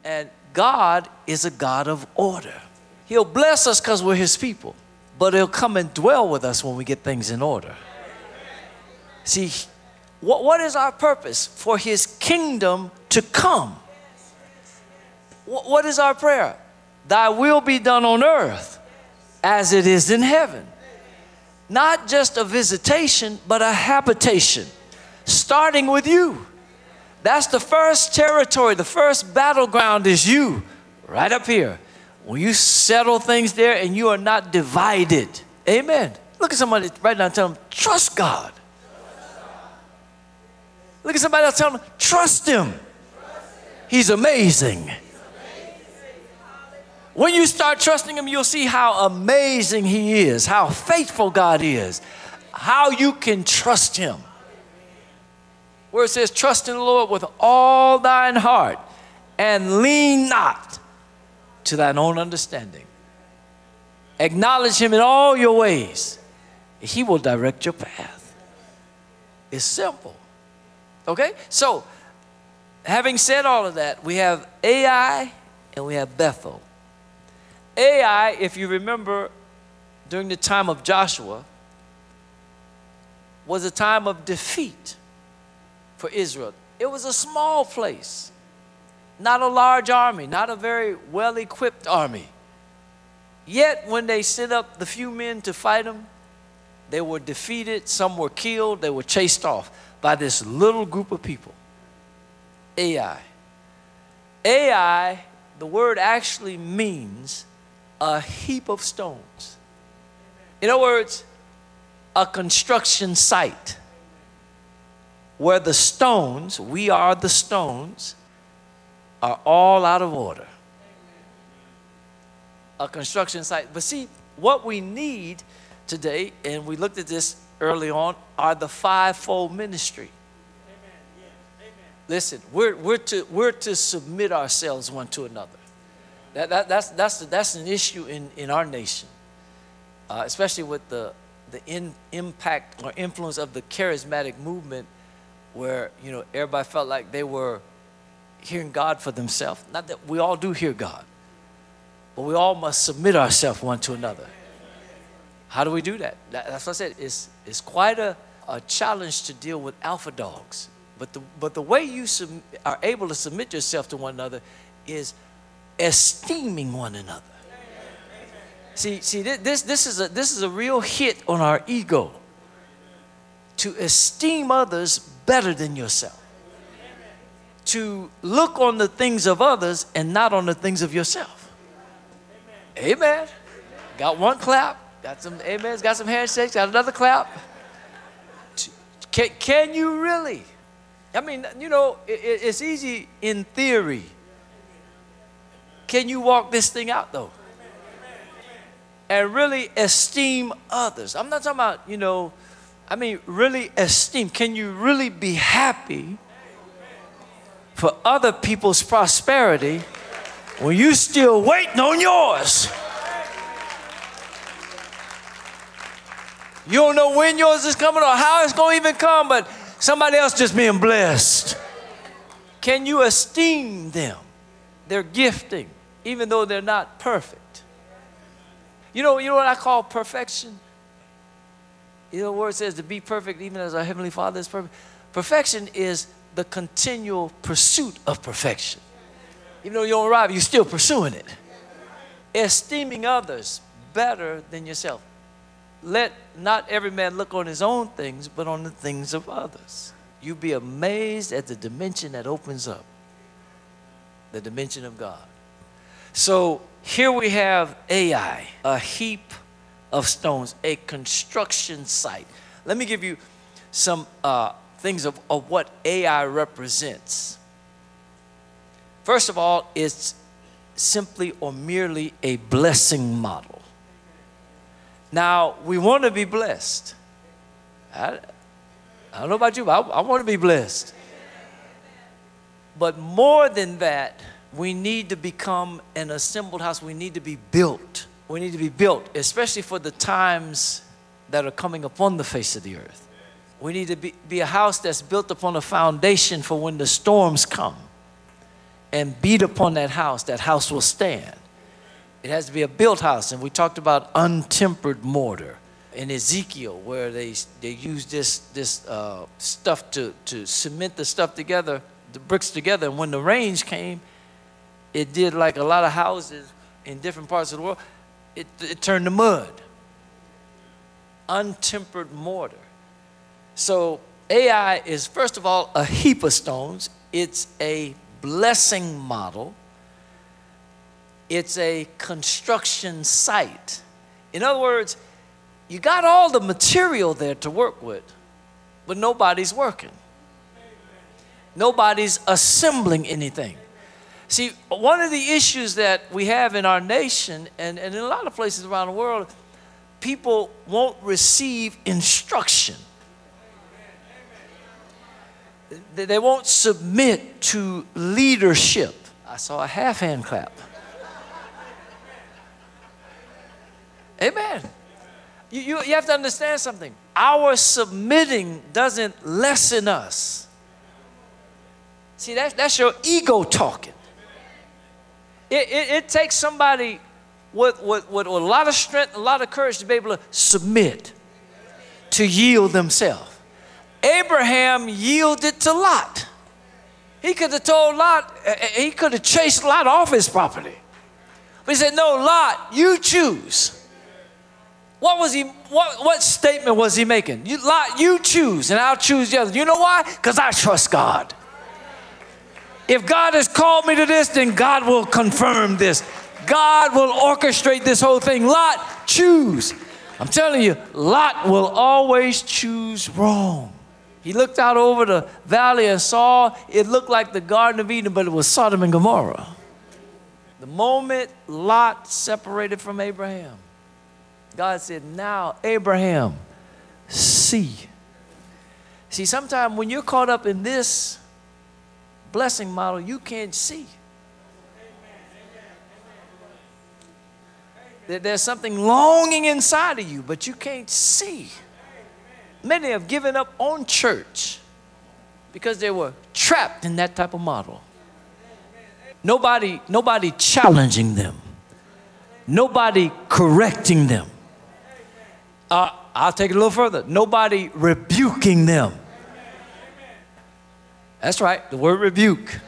And God is a God of order. He'll bless us because we're his people, but he'll come and dwell with us when we get things in order. See, what is our purpose? For his kingdom to come. What is our prayer? Thy will be done on earth as it is in heaven. Not just a visitation, but a habitation, starting with you. That's the first territory, the first battleground is you, right up here. When you settle things there and you are not divided. Amen. Look at somebody right now and tell them, trust God. Look at somebody else, tell them, trust him. He's amazing. When you start trusting him, you'll see how amazing he is, how faithful God is, how you can trust him. Where it says, trust in the Lord with all thine heart and lean not to thine own understanding. Acknowledge him in all your ways. He will direct your path. It's simple. Okay? So, having said all of that, we have Ai and we have Bethel. Ai, if you remember, during the time of Joshua, was a time of defeat for Israel. It was a small place, not a large army, not a very well-equipped army. Yet when they sent up the few men to fight them, they were defeated, some were killed, they were chased off by this little group of people. Ai. Ai, the word actually means a heap of stones. In other words, a construction site where the stones, we are the stones, are all out of order. A construction site. But see, what we need today, and we looked at this early on, are the fivefold ministry. Listen, we're to submit ourselves one to another. That's an issue in our nation, especially with the impact or influence of the charismatic movement, where everybody felt like they were hearing God for themselves. Not that we all do hear God, but we all must submit ourselves one to another. How do we do that? That's what I said. It's quite a challenge to deal with alpha dogs. But the way you are able to submit yourself to one another is esteeming one another. See, this is a real hit on our ego. To esteem others better than yourself. To look on the things of others and not on the things of yourself. Amen. Got one clap. Got some amens. Got some handshakes. Got another clap. Can you really? I mean, it's easy in theory. Can you walk this thing out, though? And really esteem others. I'm not talking about, really esteem. Can you really be happy for other people's prosperity when you still waiting on yours? You don't know when yours is coming or how it's going to even come, but somebody else just being blessed. Can you esteem them, their gifting, even though they're not perfect? You know what I call perfection? The word says to be perfect even as our Heavenly Father is perfect. Perfection is the continual pursuit of perfection. Even though you don't arrive, you're still pursuing it. Esteeming others better than yourself. Let not every man look on his own things, but on the things of others. You'll be amazed at the dimension that opens up. The dimension of God. So here we have Ai, a heap of stones, a construction site. Let me give you some things of what Ai represents. First of all, it's simply or merely a blessing model. Now, we want to be blessed. I don't know about you, but I want to be blessed. But more than that, we need to become an assembled house. We need to be built. We need to be built, especially for the times that are coming upon the face of the earth. We need to be a house that's built upon a foundation for when the storms come. and beat upon that house will stand. It has to be a built house. And we talked about untempered mortar in Ezekiel, where they use this stuff to cement the stuff together, the bricks together. And when the rains came, it did like a lot of houses in different parts of the world. It turned to mud. Untempered mortar. So Ai is, first of all, a heap of stones. It's a blessing model. It's a construction site. In other words, you got all the material there to work with, but nobody's working. Nobody's assembling anything. See, one of the issues that we have in our nation and in a lot of places around the world, people won't receive instruction. They won't submit to leadership. I saw a half hand clap. Amen. You have to understand something. Our submitting doesn't lessen us. See, that's your ego talking. It takes somebody with a lot of strength, a lot of courage to be able to submit, to yield themselves. Abraham yielded to Lot. He could have told Lot, he could have chased Lot off his property. But he said, no, Lot, you choose. What statement was he making? Lot, you choose, and I'll choose the other. You know why? Because I trust God. If God has called me to this, then God will confirm this. God will orchestrate this whole thing. Lot, choose. I'm telling you, Lot will always choose wrong. He looked out over the valley and saw it looked like the Garden of Eden, but it was Sodom and Gomorrah. The moment Lot separated from Abraham, God said, now, Abraham, see. See, sometimes when you're caught up in this blessing model, you can't see. There's something longing inside of you, but you can't see. Many have given up on church because they were trapped in that type of model. Nobody challenging them. Nobody correcting them. I'll take it a little further. Nobody rebuking them. That's right, the word rebuke.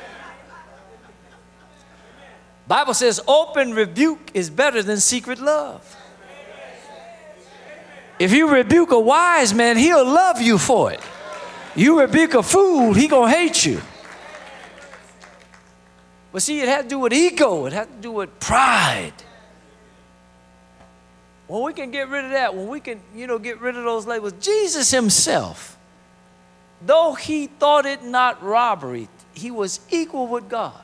Bible says open rebuke is better than secret love. If you rebuke a wise man, he'll love you for it. You rebuke a fool, he gonna hate you. But see, it had to do with ego. It had to do with pride. When we can get rid of that, when we can, get rid of those labels, Jesus himself, though he thought it not robbery, he was equal with God,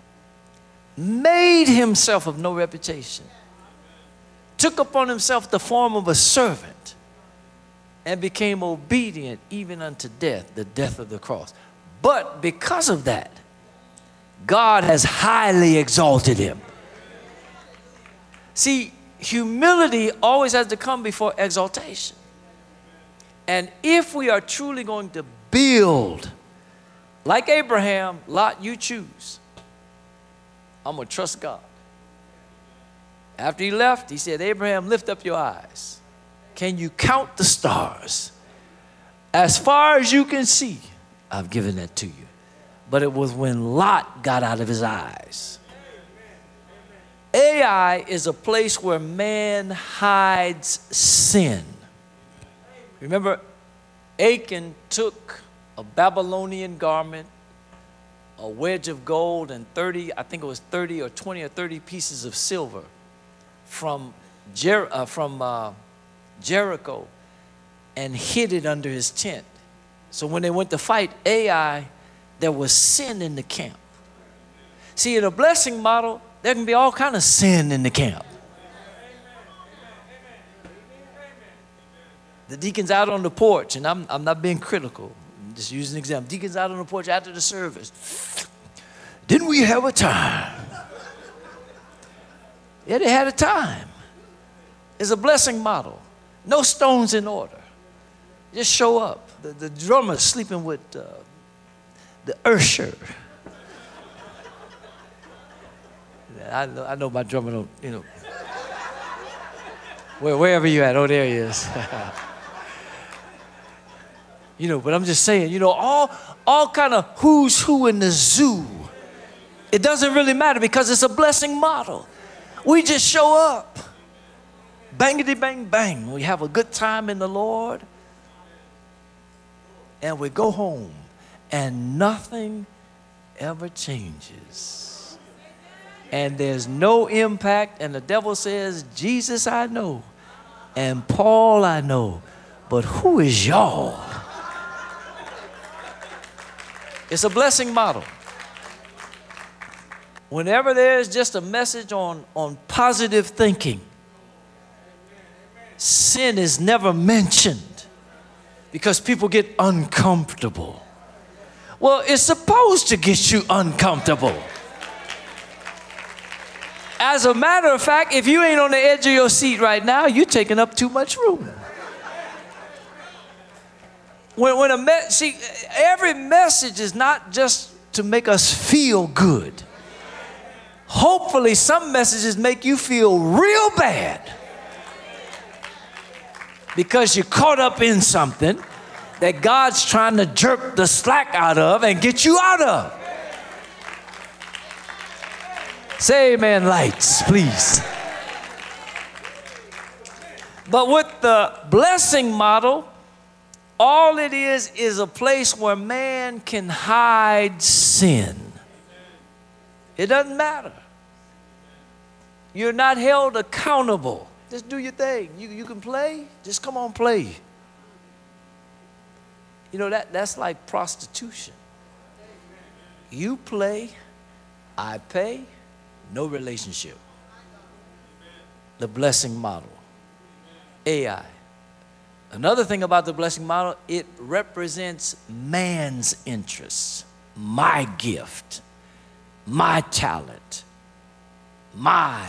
made himself of no reputation, took upon himself the form of a servant, and became obedient even unto death, the death of the cross. But because of that, God has highly exalted him. See, humility always has to come before exaltation. And if we are truly going to build, like Abraham, Lot, you choose. I'm going to trust God. After he left, he said, Abraham, lift up your eyes. Can you count the stars? As far as you can see, I've given that to you. But it was when Lot got out of his eyes. Ai is a place where man hides sin. Remember, Achan took a Babylonian garment, a wedge of gold, and 30 or 20 or 30 pieces of silver from Jericho and hid it under his tent. So when they went to fight Ai, there was sin in the camp. See, in a blessing model, there can be all kind of sin in the camp. The deacon's out on the porch, and I'm not being critical. I'm just using an example. Deacon's out on the porch after the service. Didn't we have a time? Yeah, they had a time. It's a blessing model. No stones in order. Just show up. The drummer's sleeping with the usher. I know my drummer don't, you know. Wherever you at, oh, there he is. You know, but I'm just saying, you know, all kind of who's who in the zoo. It doesn't really matter because it's a blessing model. We just show up. Bangity bang bang. We have a good time in the Lord. And we go home. And nothing ever changes. And there's no impact. And the devil says, Jesus I know. And Paul I know. But who is y'all? It's a blessing model. Whenever there's just a message on positive thinking, sin is never mentioned because people get uncomfortable. Well, it's supposed to get you uncomfortable. As a matter of fact, if you ain't on the edge of your seat right now, you're taking up too much room. See, every message is not just to make us feel good. Hopefully, some messages make you feel real bad because you're caught up in something that God's trying to jerk the slack out of and get you out of. Say amen, lights, please. But with the blessing model, all it is a place where man can hide sin. It doesn't matter. You're not held accountable. Just do your thing. You can play. Just come on, play. You know, that's like prostitution. You play, I pay, no relationship. The blessing model. AI. Another thing about the blessing model, it represents man's interests, my gift, my talent, my,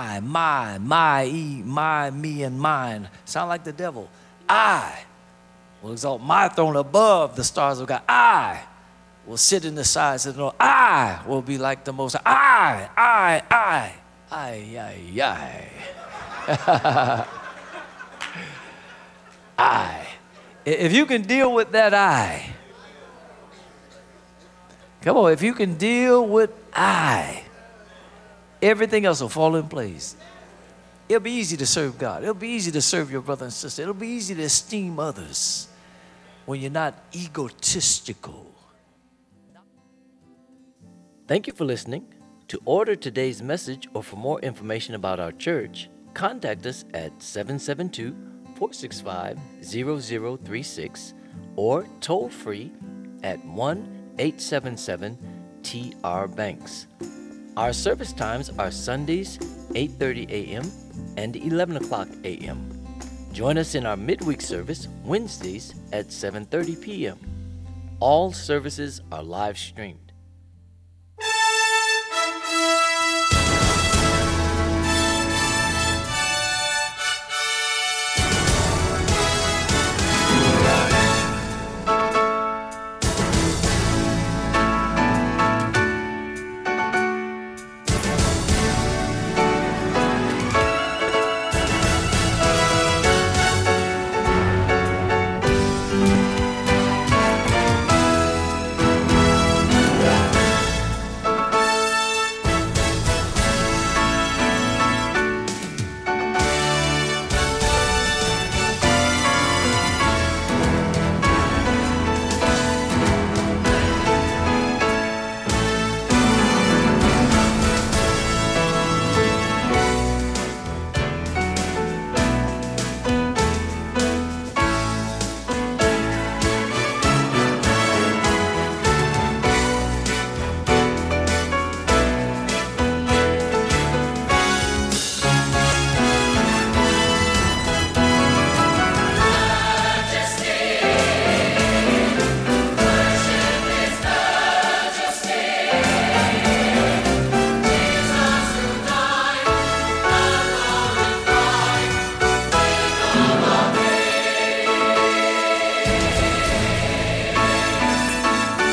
me, and mine. Sound like the devil. I will exalt my throne above the stars of God. I will sit in the sides of the Lord. I will be like the Most High. I. I. If you can deal with that I, come on, if you can deal with I, everything else will fall in place. It'll be easy to serve God. It'll be easy to serve your brother and sister. It'll be easy to esteem others when you're not egotistical. Thank you for listening. To order today's message or for more information about our church, contact us at 772-465-0036 or toll free at 1-877-TR-BANKS. Our service times are Sundays 8:30 a.m. and 11 o'clock a.m. Join us in our midweek service Wednesdays at 7:30 p.m. All services are live streamed.